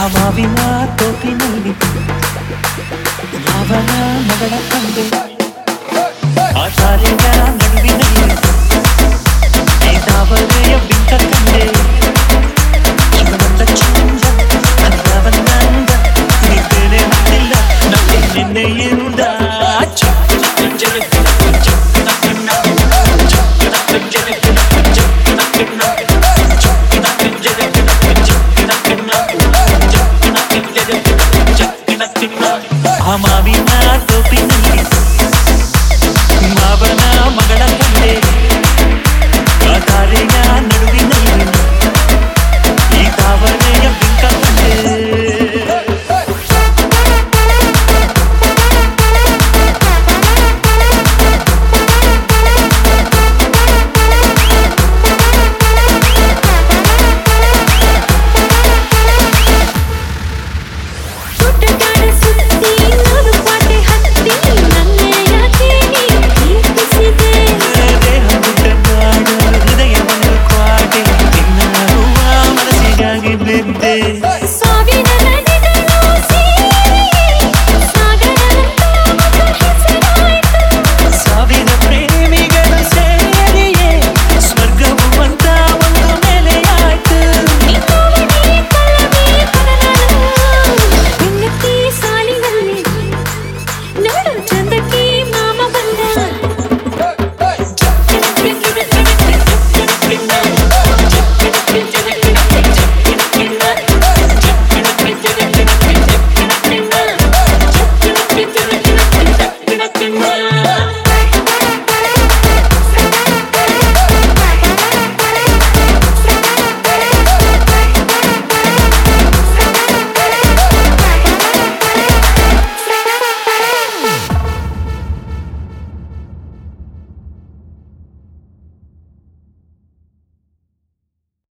ಮಾವಿನ ತೋಪಿನಲ್ಲಿ ಯಾವನ ಮಗಳ ತಂದೆ ಆ ಶಾಲೆಯ ನಡುವಿನಲ್ಲಿ ದಾವರೆಯ ಬಿಂಕ ಕಂಡೆ ಶಿವನಂದ ಚಂದ ಅಂದವನ್ನಂದ ನಿದ್ದೇನೆ ಹತ್ತಿಲ್ಲ ನಮಗೆ ನಿನ್ನೆಯಿಂದ ಆ ಮಾವಿನ ತೋಪಿನಲ್ಲಿ ಮಾವನ ಮಗಳ ಕಂಡೆ ಆ ದಾರೆಯ ನಡುವಿನಲ್ಲಿ ಈ ತಾವರೆಯ ಬಿಂಕ ಕಂಡೆ ಹೃದಯವನ್ನು ಕ್ವಾಟೆ ನಿನ್ನ ಮನಸ್ಸಿಗಾಗಿ ಬಿದ್ದೆ